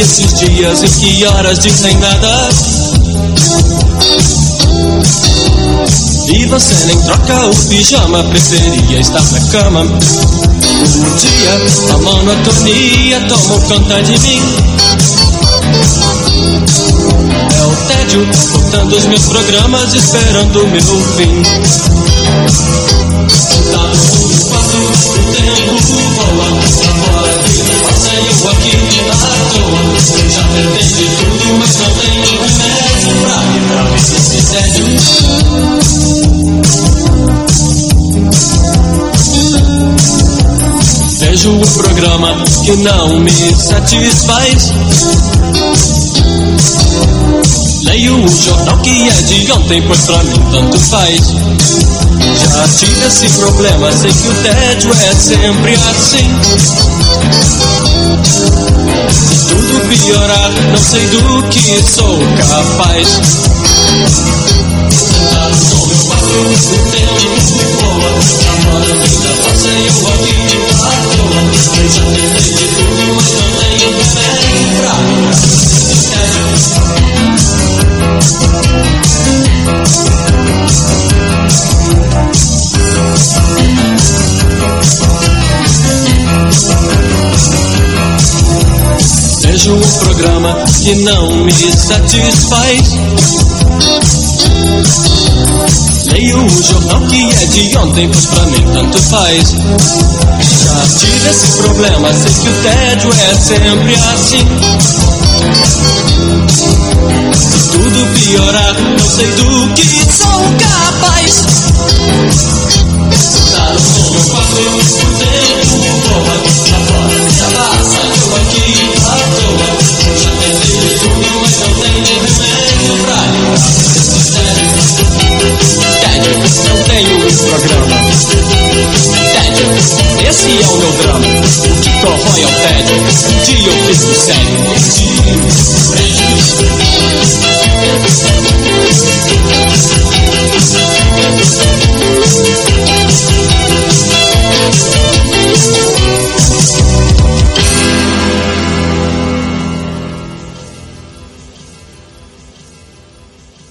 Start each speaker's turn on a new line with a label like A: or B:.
A: esses dias em que horas dizem nada. E você nem troca o pijama, preferia estar na cama. Um dia a monotonia tomou conta de mim. É o tédio, contando os meus programas, esperando o meu fim. Sentado no quarto, o tempo voa. Agora a vida passa e eu aqui à toa. Já tentei de tudo, mas não tenho remédio pra livrar desse tédio. Vejo um programa que não me satisfaz. Leio o jornal que é de ontem, pois pra mim tanto faz. Já tive esse problema, sei que o tédio é sempre assim. Se tudo piorar, não sei do que sou capaz. Sentado no meu quarto, o tempo voa. Agora a vida passa e eu aqui à toa. Já tentei de tudo, mas não tenho remédio pra livrar desse tédio. Vejo um programa que não me satisfaz. Leio o jornal que é de ontem, pois pra mim tanto faz. Já tive esse problema, sei que o tédio é sempre assim. Se tudo piorar, não sei do que sou capaz. Sentado no meu quarto, o tempo voa. Agora já passa, eu aqui à toa. Já tentei de tudo, mas não tenho remédio pra livrar desse tédio. Não tenho esse programa. Tédio, esse é o meu drama. O que corrói é o tédio. Um dia eu fico sério.